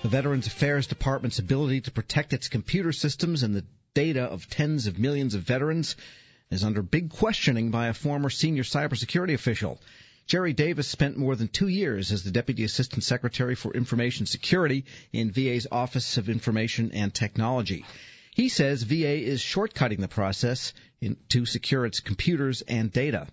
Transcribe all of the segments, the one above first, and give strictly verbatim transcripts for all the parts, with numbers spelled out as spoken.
The Veterans Affairs Department's ability to protect its computer systems and the data of tens of millions of veterans is under big questioning by a former senior cybersecurity official. Jerry Davis spent more than two years as the Deputy Assistant Secretary for Information Security in V A's Office of Information and Technology. He says V A is shortcutting the process in, to secure its computers and data.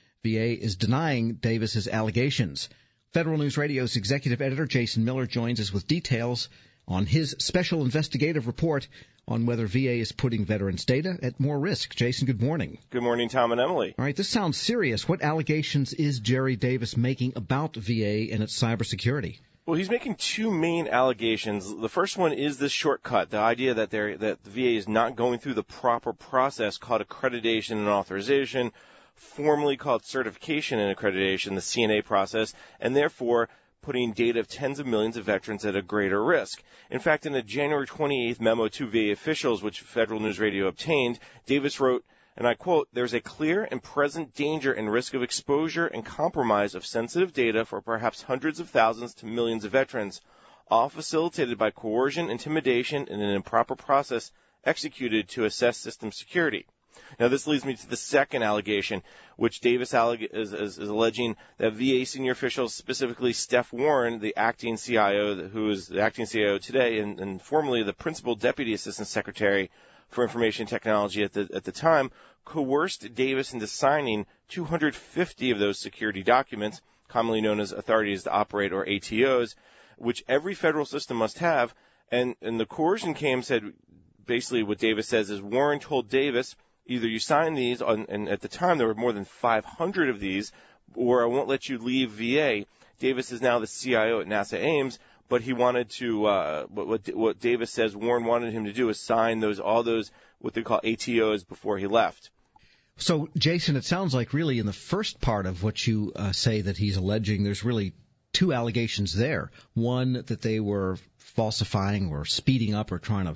V A is denying Davis's allegations. Federal News Radio's executive editor Jason Miller joins us with details on his special investigative report on whether V A is putting veterans' data at more risk. Jason, good morning. Good morning, Tom and Emily. All right, this sounds serious. What allegations is Jerry Davis making about V A and its cybersecurity? Well, he's making two main allegations. The first one is this shortcut, the idea that they're, that the V A is not going through the proper process called accreditation and authorization, formerly called certification and accreditation, the C N A process, and therefore putting data of tens of millions of veterans at a greater risk. In fact, in a January twenty-eighth memo to V A officials, which Federal News Radio obtained, Davis wrote, and I quote, "There's a clear and present danger and risk of exposure and compromise of sensitive data for perhaps hundreds of thousands to millions of veterans, all facilitated by coercion, intimidation, and an improper process executed to assess system security." Now, this leads me to the second allegation, which Davis alleg- is, is, is alleging that V A senior officials, specifically Steph Warren, the acting C I O, who is the acting C I O today, and, and formerly the principal deputy assistant secretary for information technology at the at the time, coerced Davis into signing two hundred fifty of those security documents, commonly known as authorities to operate, or A T Os, which every federal system must have. And, and the coercion came, said, basically what Davis says is Warren told Davis, either you sign these, on, and at the time there were more than five hundred of these, or I won't let you leave V A. Davis is now the C I O at NASA Ames, but he wanted to, uh, what, what Davis says Warren wanted him to do is sign those, all those, what they call A T Os before he left. So, Jason, it sounds like really in the first part of what you uh, say that he's alleging, there's really two allegations there. One, that they were falsifying or speeding up or trying to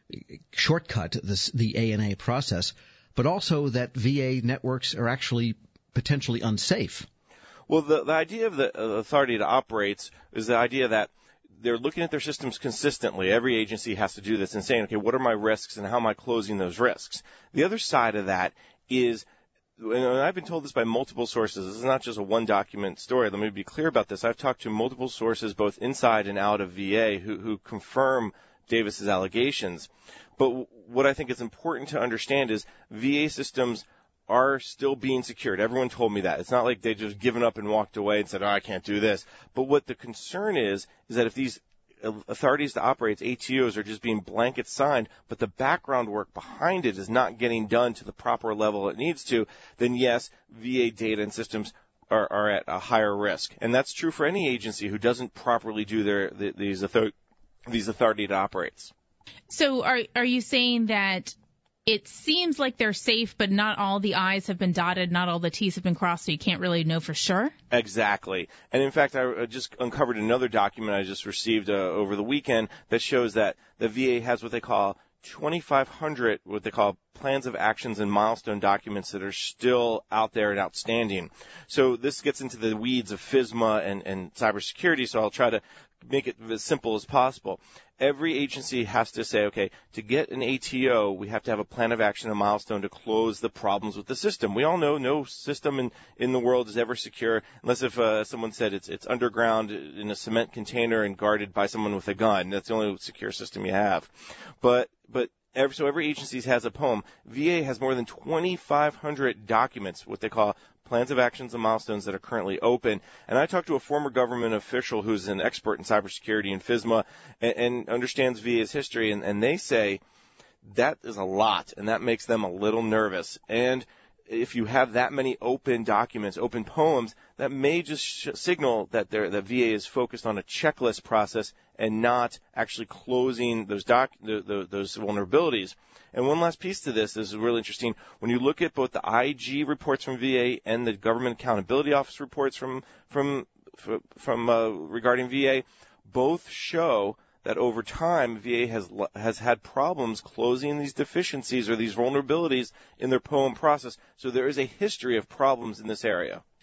shortcut this, the A N A process, but also that V A networks are actually potentially unsafe. Well, the, the idea of the uh, authority to operate is the idea that they're looking at their systems consistently. Every agency has to do this and saying, okay, what are my risks and how am I closing those risks? The other side of that is, and I've been told this by multiple sources, this is not just a one-document story. Let me be clear about this. I've talked to multiple sources, both inside and out of V A, who, who confirm Davis's allegations. But what I think is important to understand is V A systems are still being secured. Everyone told me that. It's not like they just given up and walked away and said, oh, I can't do this. But what the concern is, is that if these authorities to operate, A T Os, are just being blanket signed, but the background work behind it is not getting done to the proper level it needs to, then yes, V A data and systems are, are at a higher risk. And that's true for any agency who doesn't properly do their the, these, author, these authority to operates. So are are you saying that it seems like they're safe, but not all the I's have been dotted, not all the T's have been crossed, so you can't really know for sure? Exactly. And in fact, I just uncovered another document I just received uh, over the weekend that shows that the V A has what they call twenty-five hundred, what they call plans of actions and milestone documents that are still out there and outstanding. So this gets into the weeds of FISMA and, and cybersecurity, so I'll try to make it as simple as possible. Every agency has to say, okay, to get an A T O, we have to have a plan of action, a milestone to close the problems with the system. We all know no system in, in the world is ever secure unless if uh, someone said it's it's underground in a cement container and guarded by someone with a gun. That's the only secure system you have. But but every, so every agency has a poem. V A has more than twenty-five hundred documents, what they call plans of actions and milestones, that are currently open. And I talked to a former government official who's an expert in cybersecurity and FISMA and, and understands V A's history, and, and they say that is a lot, and that makes them a little nervous. And if you have that many open documents, open poems, that may just sh- signal that the V A is focused on a checklist process and not actually closing those doc, the, the, those vulnerabilities. And one last piece to this, this is really interesting. When you look at both the I G reports from V A and the Government Accountability Office reports from from from uh, regarding V A, both show that over time V A has has had problems closing these deficiencies or these vulnerabilities in their POEM process. So there is a history of problems in this area.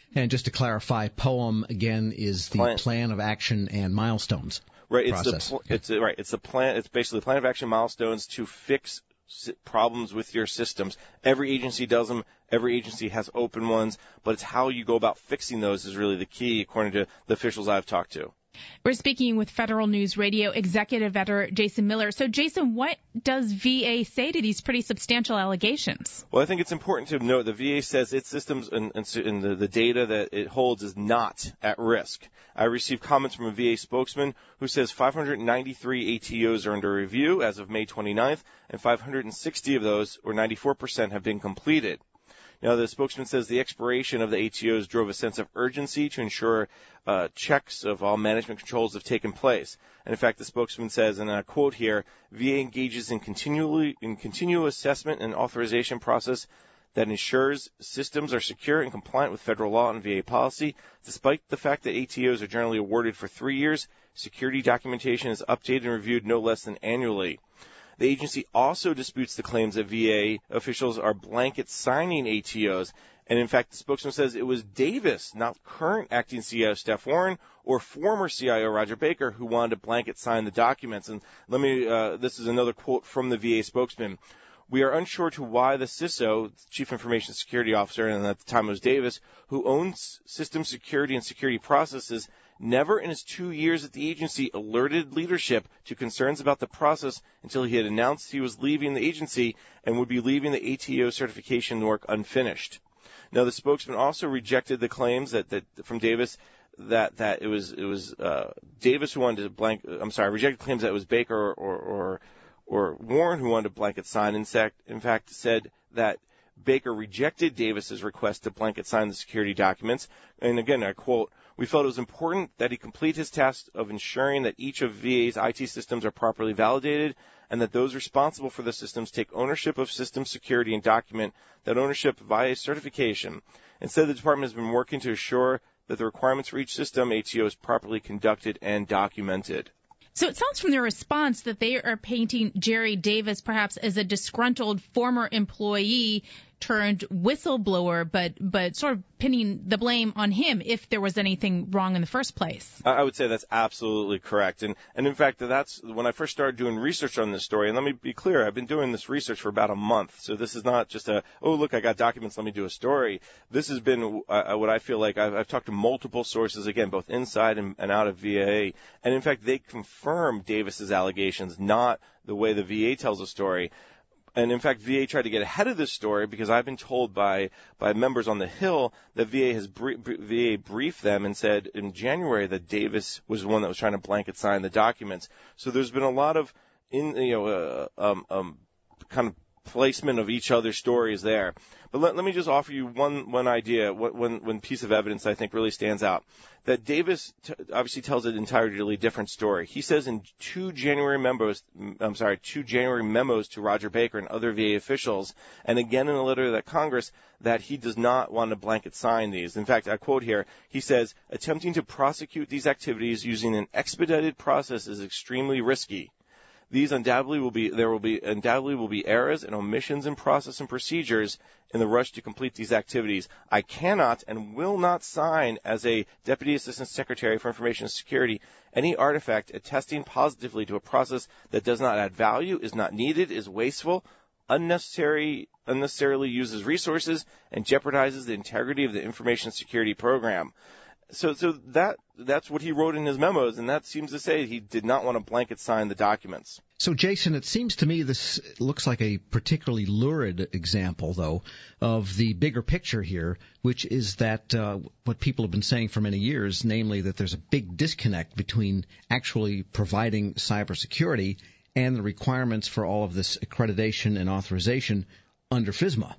And just to clarify, POEM, again, is the Plan, plan of action and milestones right, it's process. The, pl- it's a, right, it's the plan. It's basically the plan of action milestones to fix problems with your systems. Every agency does them. Every agency has open ones, but it's how you go about fixing those is really the key, according to the officials I've talked to. We're speaking with Federal News Radio executive editor Jason Miller. So, Jason, what does V A say to these pretty substantial allegations? Well, I think it's important to note the V A says its systems and, and, and the, the data that it holds is not at risk. I received comments from a V A spokesman who says five hundred ninety-three A T Os are under review as of May twenty-ninth, and five hundred sixty of those, or ninety-four percent, have been completed. Now, the spokesman says the expiration of the A T Os drove a sense of urgency to ensure uh, checks of all management controls have taken place. And in fact, the spokesman says, and I quote here, V A engages in continually in continual assessment and authorization process that ensures systems are secure and compliant with federal law and V A policy. Despite the fact that A T Os are generally awarded for three years, security documentation is updated and reviewed no less than annually. The agency also disputes the claims that V A officials are blanket signing A T Os. And in fact, the spokesman says it was Davis, not current acting C I O Steph Warren or former C I O Roger Baker, who wanted to blanket sign the documents. And let me, uh, this is another quote from the V A spokesman. We are unsure to why the C I S O, Chief Information Security Officer, and at the time it was Davis, who owns system security and security processes, never in his two years at the agency alerted leadership to concerns about the process until he had announced he was leaving the agency and would be leaving the A T O certification work unfinished. Now, the spokesman also rejected the claims that, that from Davis that that it was it was uh, Davis who wanted to blank. I'm sorry, rejected claims that it was Baker or or, or, or Warren who wanted to blanket sign. In fact, in fact, said that Baker rejected Davis's request to blanket sign the security documents. And again, I quote, "We felt it was important that he complete his task of ensuring that each of V A's I T systems are properly validated and that those responsible for the systems take ownership of system security and document that ownership via certification. Instead, the department has been working to assure that the requirements for each system A T O is properly conducted and documented." So it sounds from their response that they are painting Jerry Davis perhaps as a disgruntled former employee turned whistleblower, but but sort of pinning the blame on him if there was anything wrong in the first place. I would say that's absolutely correct. And, and in fact, that's when I first started doing research on this story. And let me be clear, I've been doing this research for about a month. So this is not just a, oh, look, I got documents, let me do a story. This has been uh, what I feel like I've, I've talked to multiple sources, again, both inside and, and out of V A. And in fact, they confirm Davis's allegations, not the way the V A tells the story. And in fact, V A tried to get ahead of this story because I've been told by, by members on the Hill that V A has br- V A briefed them and said in January that Davis was the one that was trying to blanket sign the documents. So there's been a lot of in you know uh, um, um, kind of placement of each other's stories there. But let, let me just offer you one one idea, one one piece of evidence I think really stands out. That Davis t- obviously tells an entirely different story. He says in two January memos, I'm sorry, two January memos to Roger Baker and other V A officials, and again in a letter to the Congress, that he does not want to blanket sign these. In fact, I quote here, he says, attempting to prosecute these activities using an expedited process is extremely risky. These undoubtedly will be, there will be, undoubtedly will be errors and omissions in process and procedures in the rush to complete these activities. I cannot and will not sign as a Deputy Assistant Secretary for Information Security any artifact attesting positively to a process that does not add value, is not needed, is wasteful, unnecessary, unnecessarily uses resources, and jeopardizes the integrity of the information security program. So, so that that's what he wrote in his memos, and that seems to say he did not want to blanket sign the documents. So, Jason, it seems to me this looks like a particularly lurid example, though, of the bigger picture here, which is that uh, what people have been saying for many years, namely that there's a big disconnect between actually providing cybersecurity and the requirements for all of this accreditation and authorization under FISMA.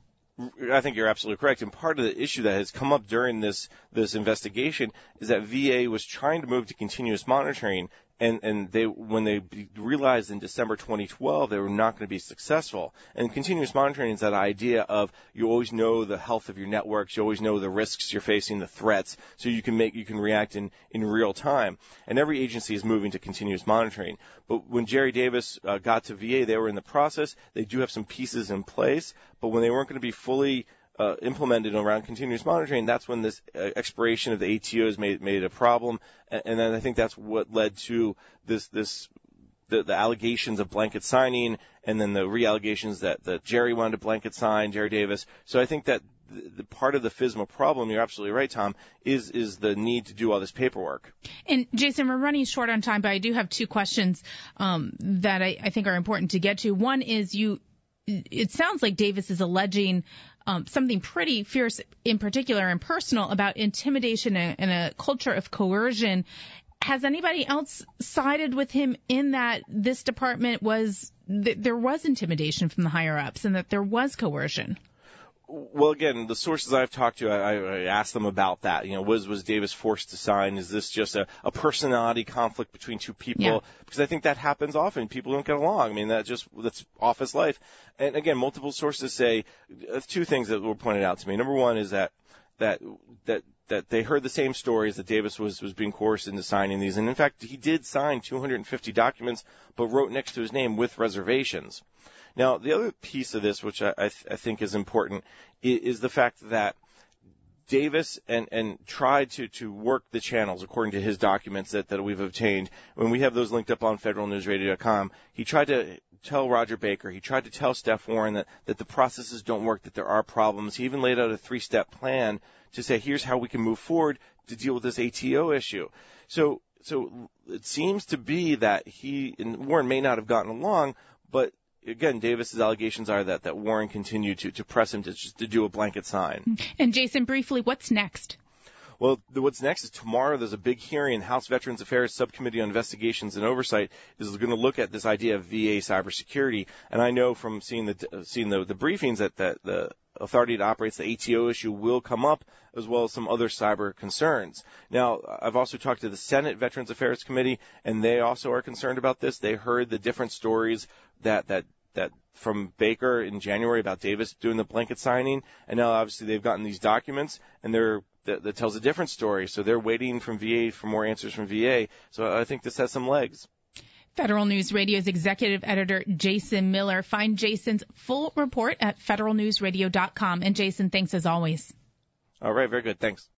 I think you're absolutely correct. And part of the issue that has come up during this this investigation is that V A was trying to move to continuous monitoring, and, and they when they realized in December twenty twelve they were not going to be successful. And continuous monitoring is that idea of you always know the health of your networks, you always know the risks you're facing, the threats, so you can make you can react in, in real time. And every agency is moving to continuous monitoring. But when Jerry Davis uh, got to V A, they were in the process. They do have some pieces in place, but when they weren't going to be fully uh, implemented around continuous monitoring, that's when this uh, expiration of the A T Os made made a problem, and, and then I think that's what led to this this. The, the allegations of blanket signing, and then the re-allegations that, that Jerry wanted to blanket sign, Jerry Davis. So I think that the, the part of the FISMA problem, you're absolutely right, Tom, is is the need to do all this paperwork. And Jason, we're running short on time, but I do have two questions um, that I, I think are important to get to. One is you. It sounds like Davis is alleging um, something pretty fierce, in particular and personal, about intimidation and, and a culture of coercion. Has anybody else sided with him in that this department was th- there was intimidation from the higher ups and that there was coercion? Well, again, the sources I've talked to, I, I asked them about that. You know, was was Davis forced to sign? Is this just a, a personality conflict between two people? Yeah. Because I think that happens often. People don't get along. I mean, that just that's office life. And again, multiple sources say uh, two things that were pointed out to me. Number one is that that that. that they heard the same stories, that Davis was, was being coerced into signing these. And, in fact, he did sign two hundred fifty documents, but wrote next to his name with reservations. Now, the other piece of this, which I, I, th- I think is important, is, is the fact that Davis and, and tried to, to work the channels according to his documents that, that we've obtained. When we have those linked up on federal news radio dot com, he tried to tell Roger Baker, he tried to tell Steph Warren that, that the processes don't work, that there are problems. He even laid out a three-step plan to say, here's how we can move forward to deal with this A T O issue. So, so it seems to be that he and Warren may not have gotten along, but again, Davis's allegations are that, that Warren continued to, to press him to just to do a blanket sign. And Jason, briefly, what's next? Well, the, what's next is tomorrow there's a big hearing. House Veterans Affairs Subcommittee on Investigations and Oversight is going to look at this idea of V A cybersecurity. And I know from seeing the uh, seeing the, the briefings that, that the authority that operates the A T O issue will come up, as well as some other cyber concerns. Now, I've also talked to the Senate Veterans Affairs Committee, and they also are concerned about this. They heard the different stories that that that from Baker in January about Davis doing the blanket signing, and now obviously they've gotten these documents, and they're that, that tells a different story. So they're waiting from V A for more answers from V A. So I think this has some legs. Federal News Radio's executive editor, Jason Miller. Find Jason's full report at federal news radio dot com. And Jason, thanks as always. All right, very good. Thanks.